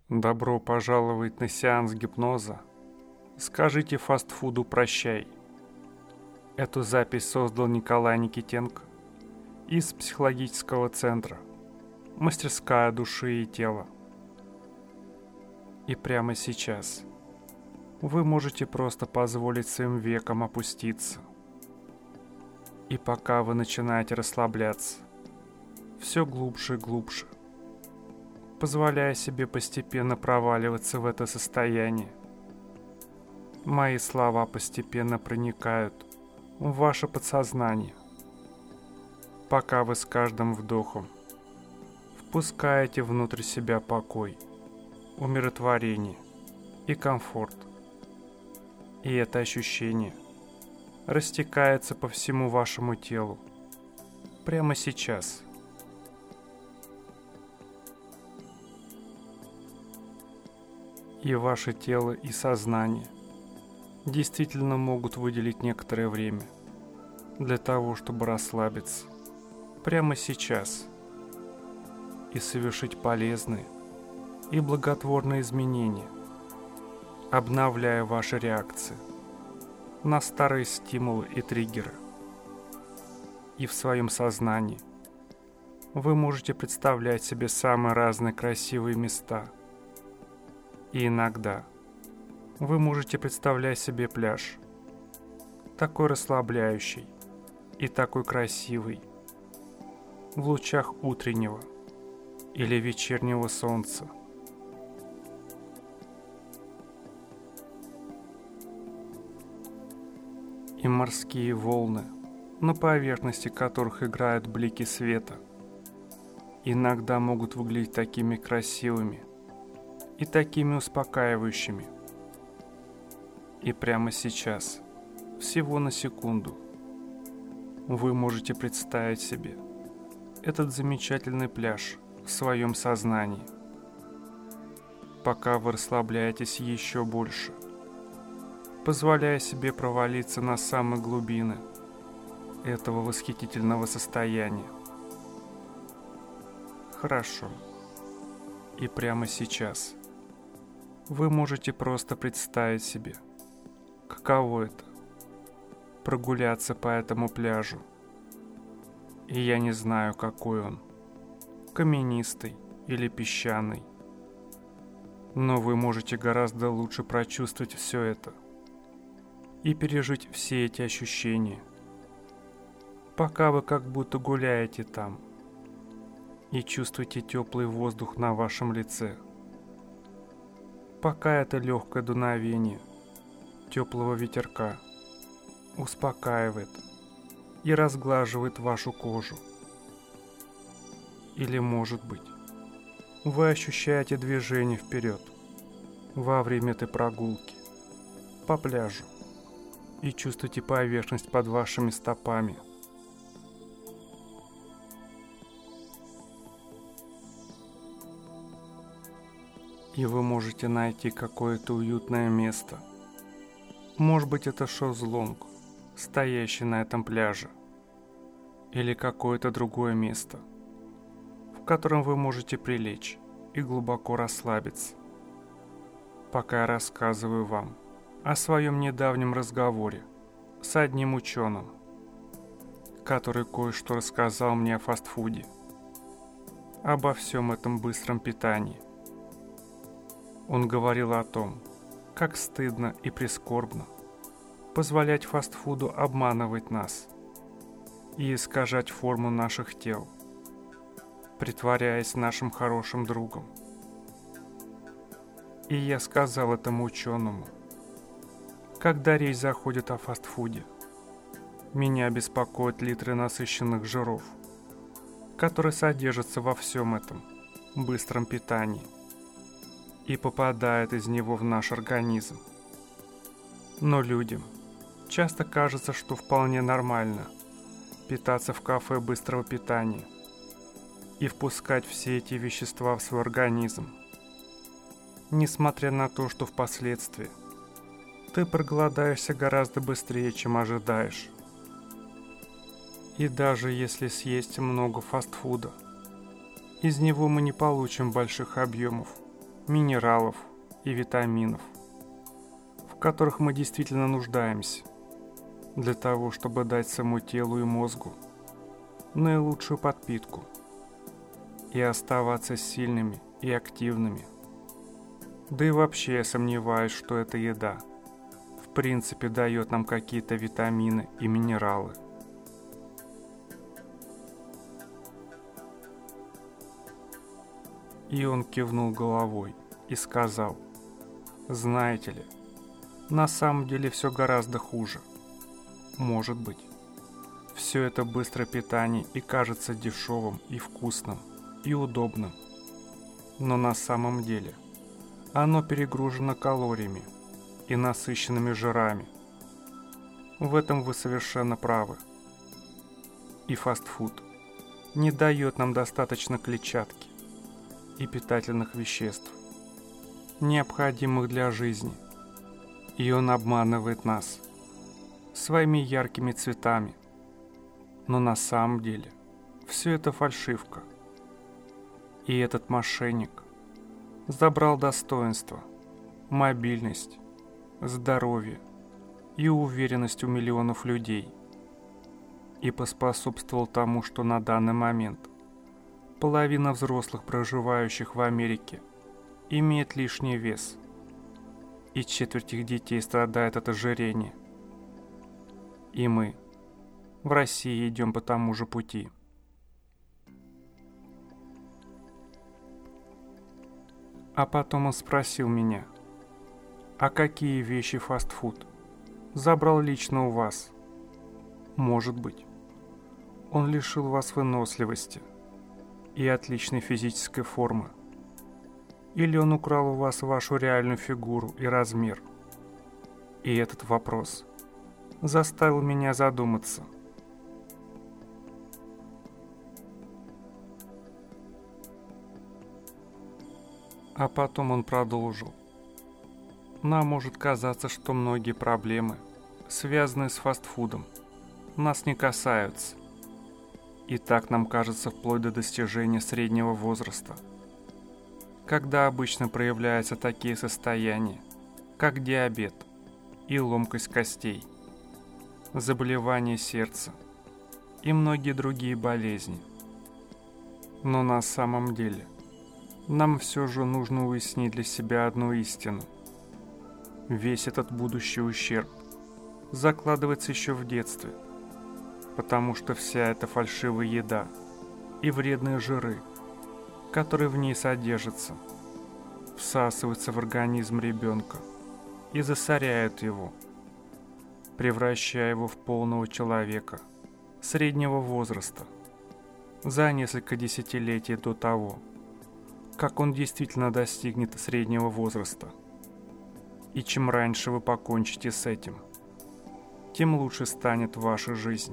Добро пожаловать на сеанс гипноза. Скажите фастфуду «прощай». Эту запись создал Николай Никитенко из психологического центра «Мастерская души и тела». И прямо сейчас вы можете просто позволить своим векам опуститься. И пока вы начинаете расслабляться, все глубже и глубже, позволяя себе постепенно проваливаться в это состояние. Мои слова постепенно проникают в ваше подсознание, пока вы с каждым вдохом впускаете внутрь себя покой, умиротворение и комфорт. И это ощущение растекается по всему вашему телу прямо сейчас. И ваше тело и сознание действительно могут выделить некоторое время для того, чтобы расслабиться прямо сейчас и совершить полезные и благотворные изменения, обновляя ваши реакции на старые стимулы и триггеры. И в своем сознании вы можете представлять себе самые разные красивые места. И иногда вы можете представлять себе пляж, такой расслабляющий и такой красивый, в лучах утреннего или вечернего солнца. И морские волны, на поверхности которых играют блики света, иногда могут выглядеть такими красивыми и такими успокаивающими. И прямо сейчас, всего на секунду, вы можете представить себе этот замечательный пляж в своем сознании, пока вы расслабляетесь еще больше, позволяя себе провалиться на самые глубины этого восхитительного состояния. Хорошо. И прямо сейчас вы можете просто представить себе, каково это — прогуляться по этому пляжу. И я не знаю, какой он — каменистый или песчаный. Но вы можете гораздо лучше прочувствовать все это и пережить все эти ощущения, пока вы как будто гуляете там и чувствуете теплый воздух на вашем лице. Пока это легкое дуновение теплого ветерка успокаивает и разглаживает вашу кожу. Или, может быть, вы ощущаете движение вперед во время этой прогулки по пляжу и чувствуете поверхность под вашими стопами. И вы можете найти какое-то уютное место. Может быть, это шезлонг, стоящий на этом пляже, или какое-то другое место, в котором вы можете прилечь и глубоко расслабиться. Пока я рассказываю вам о своем недавнем разговоре с одним ученым, который кое-что рассказал мне о фастфуде, обо всем этом быстром питании. Он говорил о том, как стыдно и прискорбно позволять фастфуду обманывать нас и искажать форму наших тел, притворяясь нашим хорошим другом. И я сказал этому ученому, когда речь заходит о фастфуде, меня беспокоят литры насыщенных жиров, которые содержатся во всем этом быстром питании и попадает из него в наш организм. Но людям часто кажется, что вполне нормально питаться в кафе быстрого питания и впускать все эти вещества в свой организм, несмотря на то, что впоследствии ты проголодаешься гораздо быстрее, чем ожидаешь. И даже если съесть много фастфуда, из него мы не получим больших объемов минералов и витаминов, в которых мы действительно нуждаемся, для того, чтобы дать своему телу и мозгу наилучшую подпитку и оставаться сильными и активными. Да и вообще я сомневаюсь, что эта еда в принципе дает нам какие-то витамины и минералы. И он кивнул головой и сказал: знаете ли, на самом деле все гораздо хуже. Может быть, все это быстрое питание и кажется дешевым и вкусным и удобным, но на самом деле оно перегружено калориями и насыщенными жирами. В этом вы совершенно правы. И фастфуд не дает нам достаточно клетчатки и питательных веществ, необходимых для жизни, и он обманывает нас своими яркими цветами. Но на самом деле все это фальшивка. И этот мошенник забрал достоинство, мобильность, здоровье и уверенность у миллионов людей и поспособствовал тому, что на данный момент половина взрослых, проживающих в Америке, имеет лишний вес, и четверть их детей страдает от ожирения. И мы в России идем по тому же пути. А потом он спросил меня: а какие вещи фастфуд забрал лично у вас? Может быть, он лишил вас выносливости и отличной физической формы, или он украл у вас вашу реальную фигуру и размер? И этот вопрос заставил меня задуматься. А потом он продолжил: нам может казаться, что многие проблемы, связанные с фастфудом, нас не касаются. И так нам кажется вплоть до достижения среднего возраста, когда обычно проявляются такие состояния, как диабет и ломкость костей, заболевания сердца и многие другие болезни. Но на самом деле нам все же нужно уяснить для себя одну истину. Весь этот будущий ущерб закладывается еще в детстве, потому что вся эта фальшивая еда и вредные жиры, которые в ней содержатся, всасываются в организм ребенка и засоряют его, превращая его в полного человека среднего возраста за несколько десятилетий до того, как он действительно достигнет среднего возраста. И чем раньше вы покончите с этим, тем лучше станет ваша жизнь.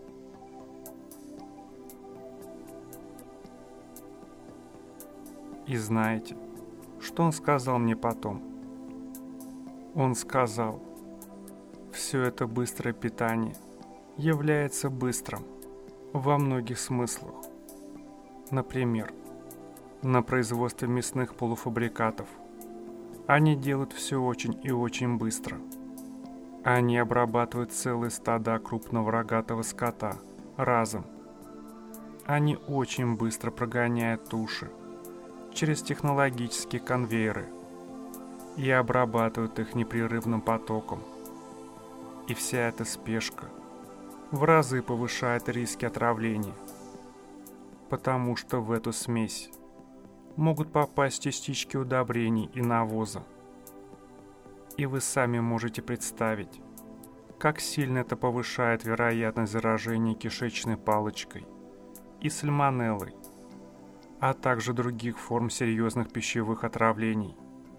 И знаете, что он сказал мне потом? Он сказал: все это быстрое питание является быстрым во многих смыслах. Например, на производстве мясных полуфабрикатов они делают все очень и очень быстро. Они обрабатывают целые стада крупного рогатого скота разом. Они очень быстро прогоняют туши через технологические конвейеры и обрабатывают их непрерывным потоком. И вся эта спешка в разы повышает риски отравления, потому что в эту смесь могут попасть частички удобрений и навоза. И вы сами можете представить, как сильно это повышает вероятность заражения кишечной палочкой и сальмонеллой, а также других форм серьезных пищевых отравлений.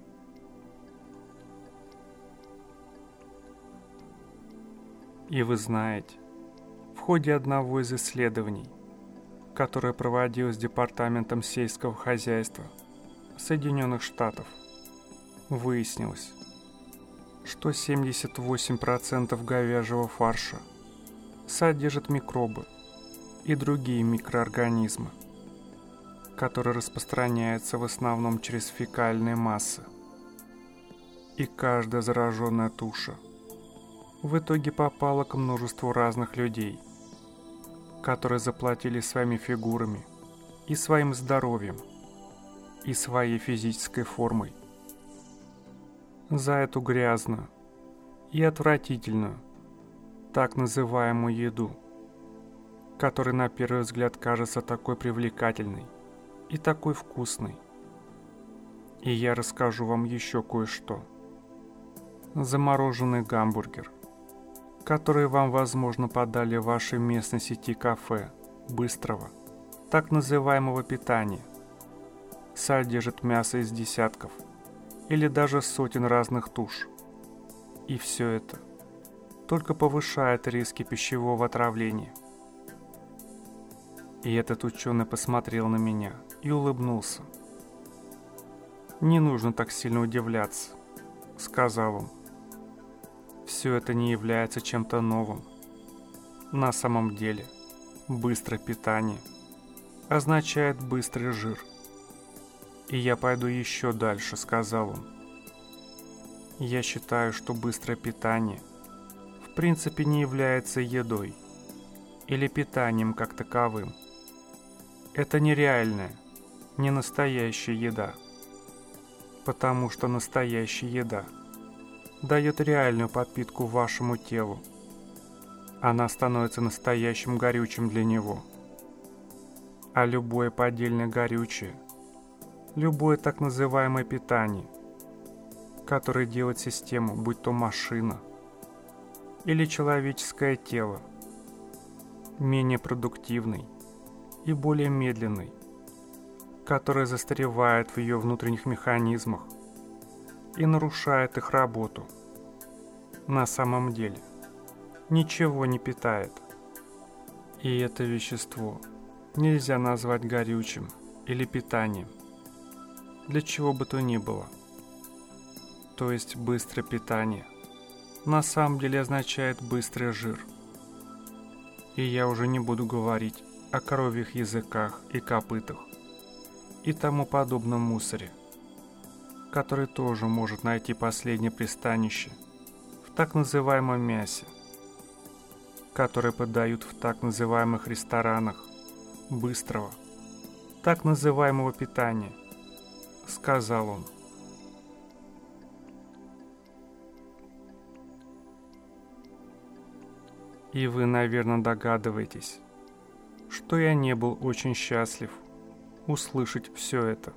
И вы знаете, в ходе одного из исследований, которое проводилось Департаментом сельского хозяйства Соединенных Штатов, выяснилось, что 78% говяжьего фарша содержит микробы и другие микроорганизмы, который распространяется в основном через фекальные массы. И каждая зараженная туша в итоге попала к множеству разных людей, которые заплатили своими фигурами и своим здоровьем, и своей физической формой за эту грязную и отвратительную, так называемую еду, которая на первый взгляд кажется такой привлекательной и такой вкусной. И я расскажу вам еще кое-что. Замороженный гамбургер, который вам, возможно, подали в вашей местной сети кафе быстрого, так называемого питания, содержит мясо из десятков или даже сотен разных туш. И все это только повышает риски пищевого отравления. И этот ученый посмотрел на меня и улыбнулся. «Не нужно так сильно удивляться», — сказал он. «Все это не является чем-то новым. На самом деле, быстрое питание означает быстрый жир. И я пойду еще дальше», — сказал он. «Я считаю, что быстрое питание в принципе не является едой или питанием как таковым. Это нереальная, не настоящая еда, потому что настоящая еда дает реальную подпитку вашему телу. Она становится настоящим горючим для него. А любое поддельное горючее, любое так называемое питание, которое делает систему, будь то машина или человеческое тело, менее продуктивной и более медленной, которая застревает в ее внутренних механизмах и нарушает их работу, на самом деле ничего не питает. И это вещество нельзя назвать горючим или питанием, для чего бы то ни было. То есть быстрое питание на самом деле означает быстрый жир. И я уже не буду говорить о коровьих языках и копытах и тому подобном мусоре, который тоже может найти последнее пристанище в так называемом мясе, которое подают в так называемых ресторанах быстрого, так называемого питания, сказал он. И вы, наверное, догадываетесь, что я не был очень счастлив услышать все это.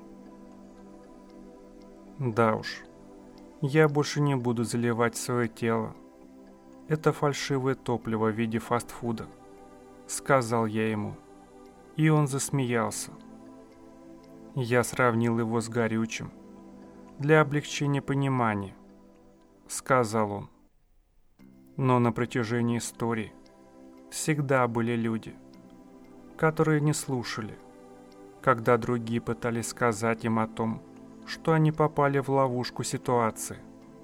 Да уж, я больше не буду заливать свое тело. Это фальшивое топливо в виде фастфуда, сказал я ему, и он засмеялся. Я сравнил его с горючим для облегчения понимания, сказал он. Но на протяжении истории всегда были люди, которые не слушали, когда другие пытались сказать им о том, что они попали в ловушку ситуации.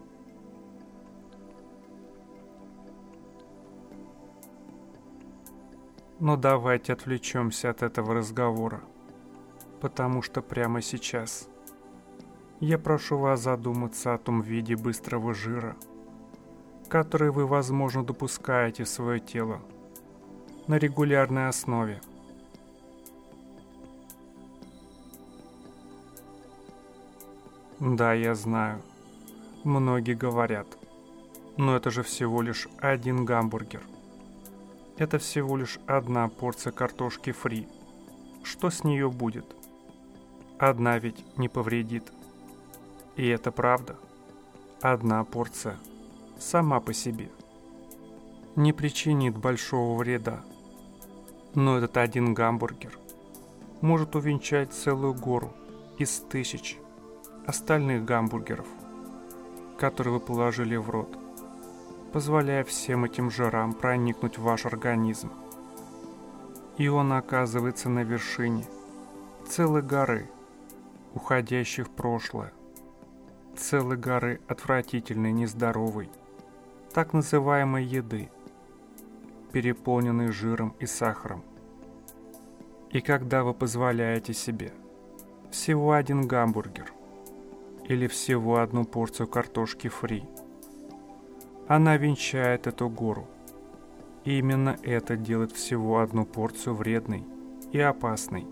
Но давайте отвлечемся от этого разговора, потому что прямо сейчас я прошу вас задуматься о том виде быстрого жира, который вы, возможно, допускаете в свое тело на регулярной основе. Да, я знаю, многие говорят, но это же всего лишь один гамбургер. Это всего лишь одна порция картошки фри. Что с нее будет? Одна ведь не повредит. И это правда. Одна порция сама по себе не причинит большого вреда. Но этот один гамбургер может увенчать целую гору из тысяч остальных гамбургеров, которые вы положили в рот, позволяя всем этим жирам проникнуть в ваш организм. И он оказывается на вершине целой горы, уходящей в прошлое, целой горы отвратительной, нездоровой, так называемой еды, переполненной жиром и сахаром. И когда вы позволяете себе всего один гамбургер или всего одну порцию картошки фри, она венчает эту гору. И именно это делает всего одну порцию вредной и опасной.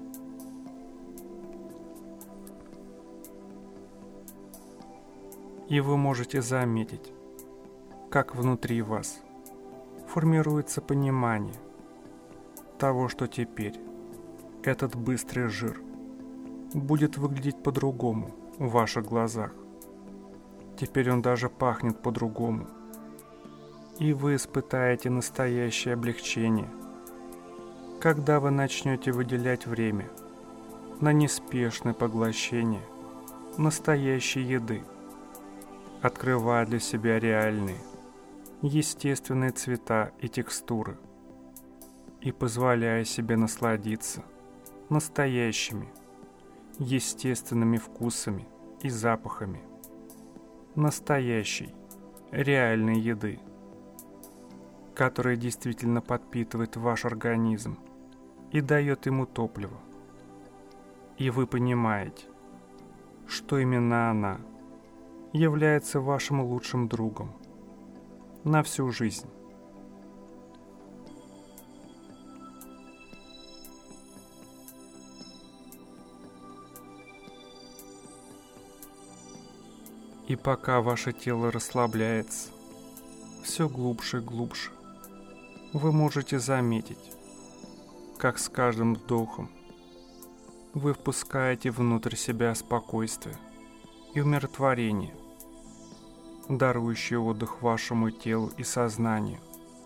И вы можете заметить, как внутри вас формируется понимание того, что теперь этот быстрый жир будет выглядеть по-другому в ваших глазах. Теперь он даже пахнет по-другому. И вы испытаете настоящее облегчение, когда вы начнете выделять время на неспешное поглощение настоящей еды, открывая для себя реальные, естественные цвета и текстуры, и позволяя себе насладиться настоящими, естественными вкусами и запахами настоящей, реальной еды, которая действительно подпитывает ваш организм и дает ему топливо. И вы понимаете, что именно она является вашим лучшим другом на всю жизнь. И пока ваше тело расслабляется все глубже и глубже, вы можете заметить, как с каждым вдохом вы впускаете внутрь себя спокойствие и умиротворение, дарующие отдых вашему телу и сознанию.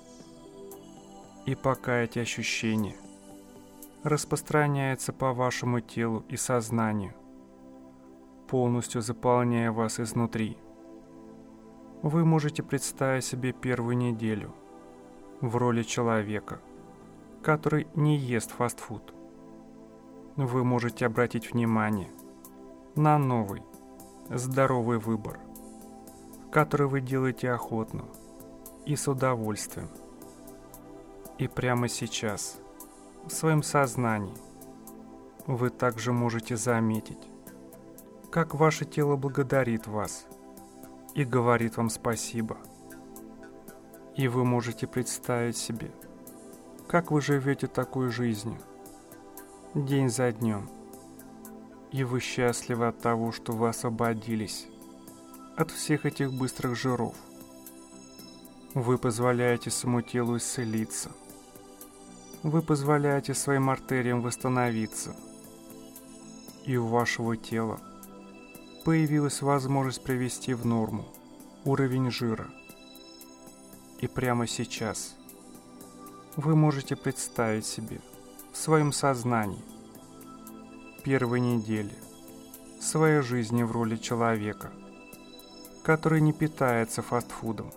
И пока эти ощущения распространяются по вашему телу и сознанию, полностью заполняя вас изнутри, вы можете представить себе первую неделю в роли человека, который не ест фастфуд. Вы можете обратить внимание на новый, здоровый выбор, который вы делаете охотно и с удовольствием. И прямо сейчас, в своем сознании, вы также можете заметить, как ваше тело благодарит вас и говорит вам спасибо. И вы можете представить себе, как вы живете такой жизнью, день за днем, и вы счастливы от того, что вы освободились от всех этих быстрых жиров. Вы позволяете своему телу исцелиться. Вы позволяете своим артериям восстановиться. И у вашего тела появилась возможность привести в норму уровень жира. И прямо сейчас вы можете представить себе в своем сознании первые недели своей жизни в роли человека, который не питается фастфудом.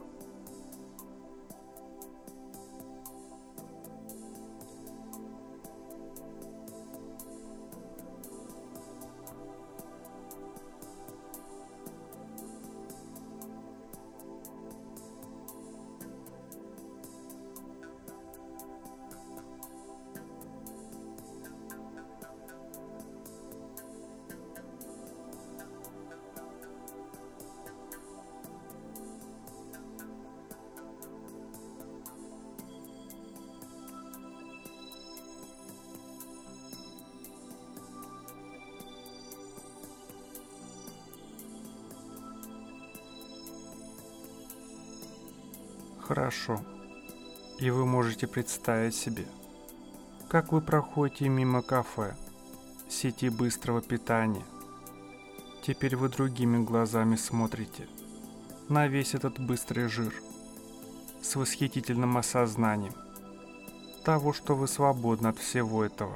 Хорошо. И вы можете представить себе, как вы проходите мимо кафе, сети быстрого питания. Теперь вы другими глазами смотрите на весь этот быстрый жир с восхитительным осознанием того, что вы свободны от всего этого.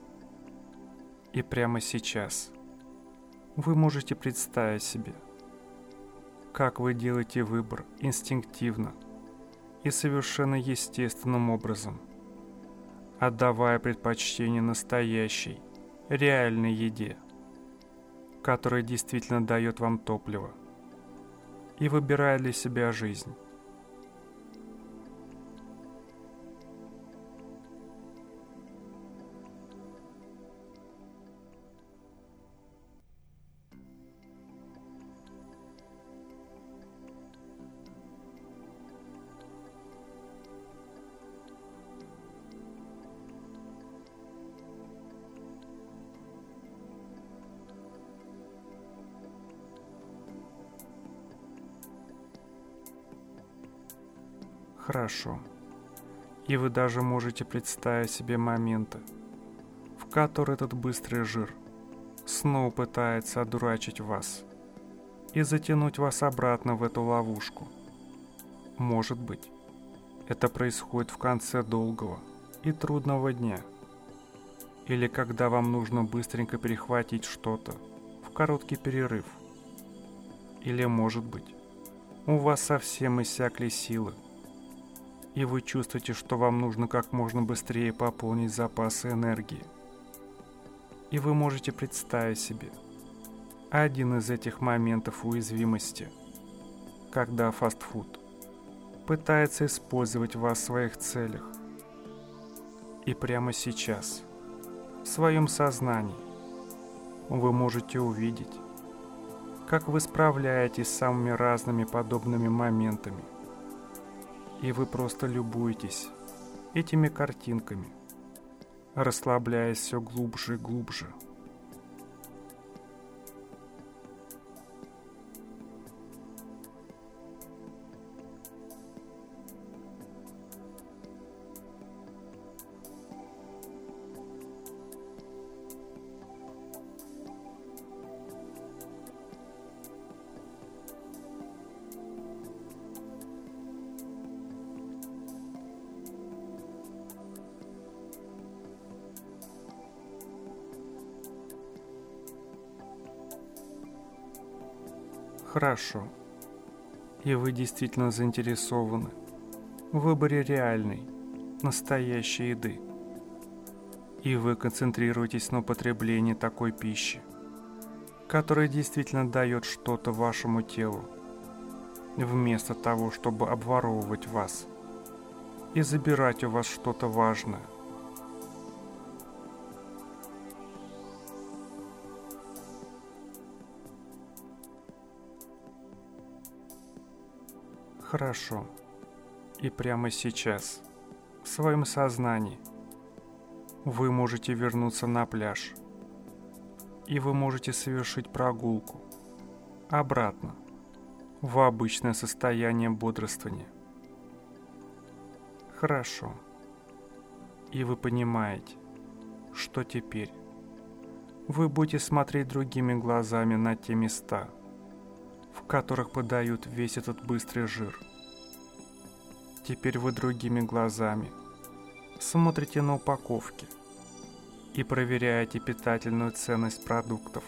И прямо сейчас вы можете представить себе, как вы делаете выбор инстинктивно и совершенно естественным образом, отдавая предпочтение настоящей, реальной еде, которая действительно дает вам топливо, и выбирая для себя жизнь. Хорошо. И вы даже можете представить себе моменты, в которые этот быстрый жир снова пытается одурачить вас и затянуть вас обратно в эту ловушку. Может быть, это происходит в конце долгого и трудного дня, или когда вам нужно быстренько перехватить что-то в короткий перерыв, или, может быть, у вас совсем иссякли силы, и вы чувствуете, что вам нужно как можно быстрее пополнить запасы энергии. И вы можете представить себе один из этих моментов уязвимости, когда фастфуд пытается использовать вас в своих целях. И прямо сейчас, в своем сознании, вы можете увидеть, как вы справляетесь с самыми разными подобными моментами. И вы просто любуетесь этими картинками, расслабляясь все глубже и глубже. Хорошо. И вы действительно заинтересованы в выборе реальной, настоящей еды. И вы концентрируетесь на употреблении такой пищи, которая действительно дает что-то вашему телу, вместо того, чтобы обворовывать вас и забирать у вас что-то важное. Хорошо. И прямо сейчас, в своем сознании, вы можете вернуться на пляж. И вы можете совершить прогулку обратно в обычное состояние бодрствования. Хорошо. И вы понимаете, что теперь вы будете смотреть другими глазами на те места, в которых подают весь этот быстрый жир. Теперь вы другими глазами смотрите на упаковки и проверяете питательную ценность продуктов.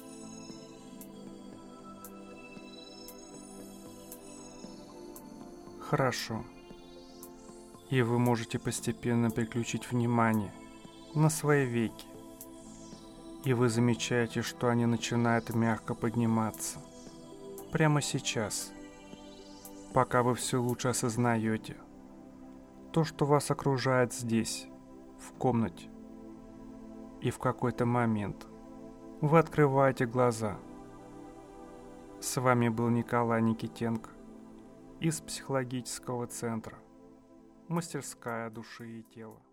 Хорошо. И вы можете постепенно переключить внимание на свои веки. И вы замечаете, что они начинают мягко подниматься. Прямо сейчас, пока вы все лучше осознаете то, что вас окружает здесь, в комнате. И в какой-то момент вы открываете глаза. С вами был Николай Никитенко из психологического центра «Мастерская души и тела».